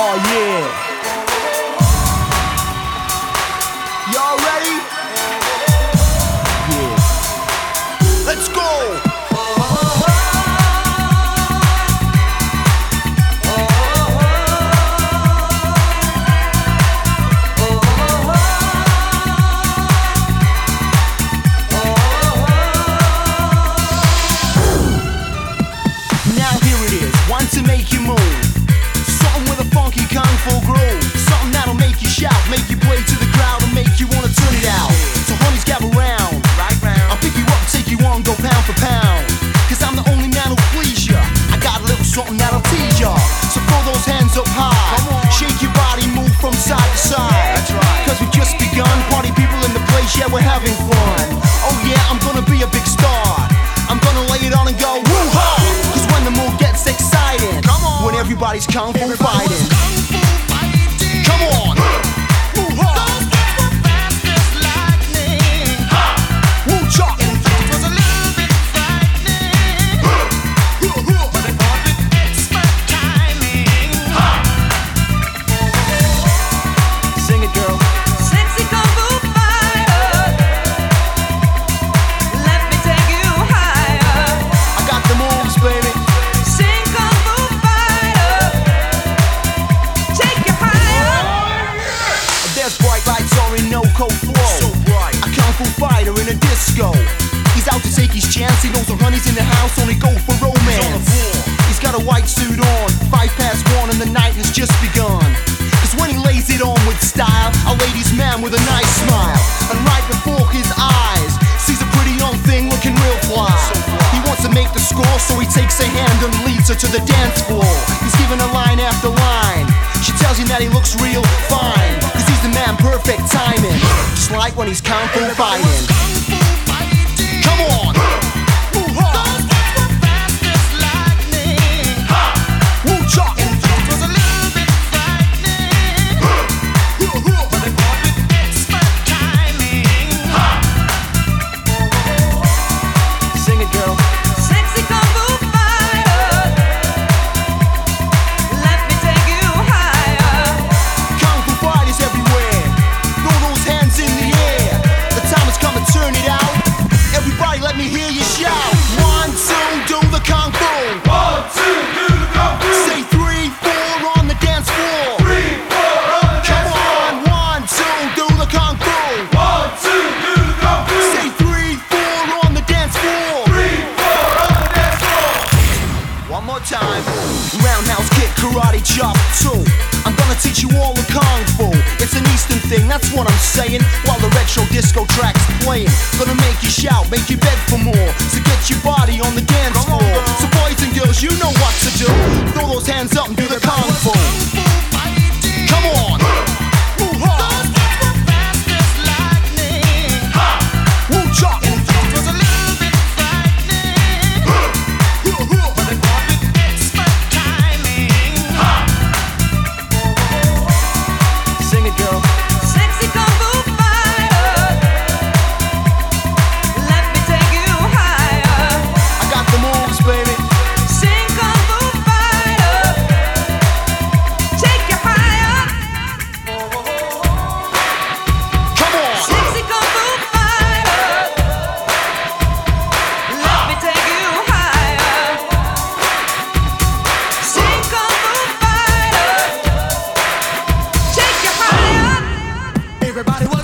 Oh yeah. Y'all ready? Yeah. Let's go. Now here it is, one to make you move. Something with a funky kung fu groove. Something that'll make you shout, make you play to the crowd, and make you wanna turn it out. So honeys, gather round, right round. I'll pick you up, take you on, go pound for pound. Cause I'm the only man who'll please ya. I got a little something that'll tease ya. So throw those hands up high, shake your body, move from side to side. That's right. Cause we've just begun, party people in the place, yeah, we're having fun. Oh yeah, I'm gonna be a big star. I'm gonna lay it on and go woo-ha. Cause when the mood gets exciting, when everybody's kung fu fighting. Come on. Woo-ha. Woo-cha. Sing it, girl. Sexy kung fu fighter, let me take you higher. I got the moves, baby. Sing kung fu fighter, take you higher. There's bright lights on Orinoco flow. So bright. A kung fu fighter in a disco. He's out to take his chance. He knows the honeys in the house only go for romance. He's got a white suit on, 1:05 and the night has just begun. Cause when he lays it on with style, a ladies' man with a nice smile. And right before his eyes, sees a pretty young thing looking real fly. He wants to make the score, so he takes her hand and leads her to the dance floor. He's giving her line after line. She tells him that he looks real fine, cause he's the man, perfect timing. Just like when he's kung fu fighting. Come on! Woo-ha! Woo-cha! Sing it, girl. Sexy kung fu fighter, let me take you higher. Kung fu fighters everywhere. Throw those hands in the air. The time has come to turn it out. Everybody let me hear you shout. 1, 2, do the kung fu. 1, 2, do the kung fu. Say 3, 4 on the dance floor. 3, 4 on the Come dance floor. on, 1, 2, do the kung fu. 1, 2, do the kung fu. Say 3, 4 on the dance floor. 3, 4 on the dance floor. One more time. Roundhouse kick, karate chop, 2. I'm gonna teach you all the kung fu. It's an Eastern thing, that's what I'm saying. While the retro disco track's playing, gonna make you shout, make you beg for more. So get your body on the dance floor. So boys and girls, you know what to do. Throw those hands up and do the kung fu. Come on. Woo-ha. Woo-cha. Sing it, girl. Sexy kung fu fighter, let me take you higher. I got the moves, baby. Sing kung fu fighter, take you higher. Come on. Sexy kung fu fighter, let me take you higher. Sing kung fu fighter, take you higher. Everybody